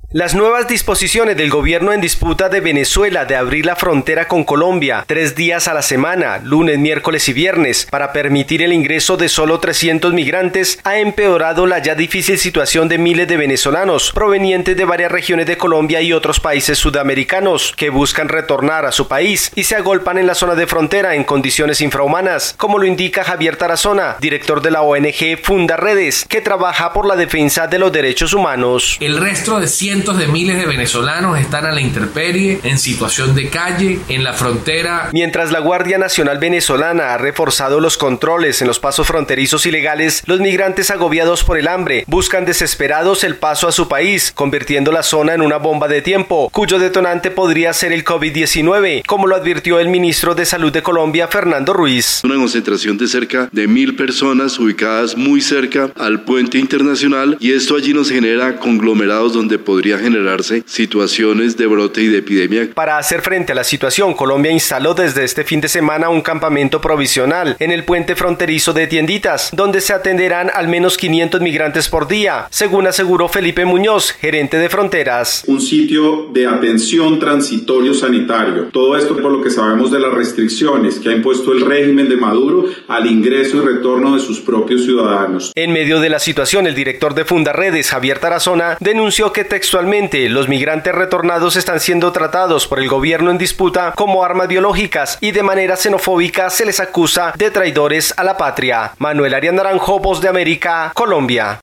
Las nuevas disposiciones del gobierno en disputa de Venezuela de abrir la frontera con Colombia 3 días a la semana, lunes, miércoles y viernes, para permitir el ingreso de solo 300 migrantes, ha empeorado la ya difícil situación de miles de venezolanos provenientes de varias regiones de Colombia y otros países sudamericanos que buscan retornar a su país y se agolpan en la zona de frontera en condiciones infrahumanas, como lo indica Javier Tarazona, director de la ONG Fundaredes, que trabaja por la defensa de los derechos humanos. El resto de cientos de miles de venezolanos están a la intemperie, en situación de calle, en la frontera. Mientras la Guardia Nacional Venezolana ha reforzado los controles en los pasos fronterizos ilegales, los migrantes agobiados por el hambre buscan desesperados el paso a su país, convirtiendo la zona en una bomba de tiempo, cuyo detonante podría ser el COVID-19, como lo advirtió el ministro de Salud de Colombia, Fernando Ruiz. Una concentración de cerca de 1.000 personas ubicadas muy cerca al puente internacional, y esto allí nos genera conglomerados donde podría generarse situaciones de brote y de epidemia. Para hacer frente a la situación, Colombia instaló desde este fin de semana un campamento provisional en el puente fronterizo de Tienditas, donde se atenderán al menos 500 migrantes por día, según aseguró Felipe Muñoz, gerente de Fronteras. Un sitio de atención transitorio sanitario. Todo esto por lo que sabemos de las restricciones que ha impuesto el régimen de Maduro al ingreso y retorno de sus propios ciudadanos. En medio de la situación, el director de Fundaredes, Javier Tarazona, denunció que textualmente los migrantes retornados están siendo tratados por el gobierno en disputa como armas biológicas y de manera xenofóbica se les acusa de traidores a la patria. Manuel Arias Naranjo, Voz de América, Colombia.